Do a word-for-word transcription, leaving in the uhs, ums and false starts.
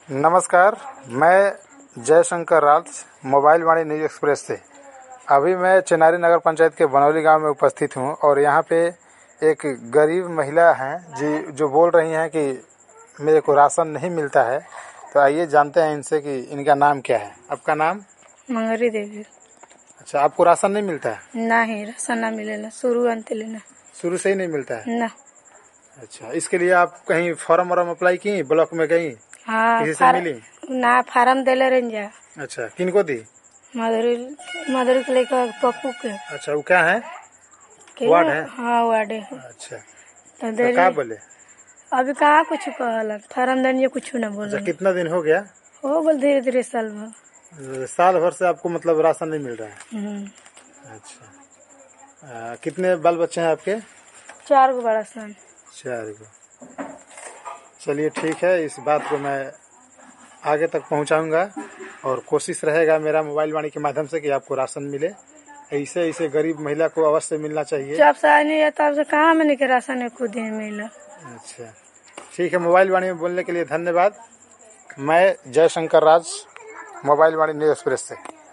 नमस्कार, मैं Jaishankar Raj, mobile Vani news express से। अभी मैं चिनारी नगर पंचायत के बनौली गांव में उपस्थित हूं और यहां पे एक गरीब महिला हैं जी जो बोल रही हैं कि मेरे को राशन नहीं मिलता है। तो आइए जानते हैं इनसे कि इनका नाम क्या है। आपका नाम? मंगरी देवी। अच्छा, आपको राशन नहीं मिलता है? नहीं, राशन ना मिलेला, शुरू अंत लेना शुरू से ही नहीं मिलता है ना। अच्छा, इसके लिए आप कहीं फॉर्म वॉर्म अप्लाई की ब्लॉक में गई? हाँ, किसी से फार, मिली? ना फार्म देले रही जा। अच्छा, किनको दी? मधुरी मधुरी के लेकर पप्पू के। अच्छा, वो क्या है? के वार्ड है? हाँ, वार्ड है। अच्छा, तो तो दे क्या बोले? अभी कहाँ कुछ कहलन, फार्म देने कुछ ना बोल। अच्छा, कितना दिन हो गया? हो गल धीरे धीरे साल भर। साल भर से आपको मतलब राशन नहीं मिल रहा है? हम्म। अच्छा, आ, कितने बाल बच्चे हैं आपके? चार गो बड़ा सन। चार गो। चलिए ठीक है, इस बात को मैं आगे तक पहुंचाऊंगा और कोशिश रहेगा मेरा मोबाइल वाणी के माध्यम से कि आपको राशन मिले। ऐसे ऐसे गरीब महिला को अवश्य मिलना चाहिए। जब से आई नहीं है तब से कहाँ मैंने के राशन खुद ही मिला। अच्छा ठीक है, मोबाइल वाणी में बोलने के लिए धन्यवाद। मैं Jaishankar Raj, mobile Vani news express से।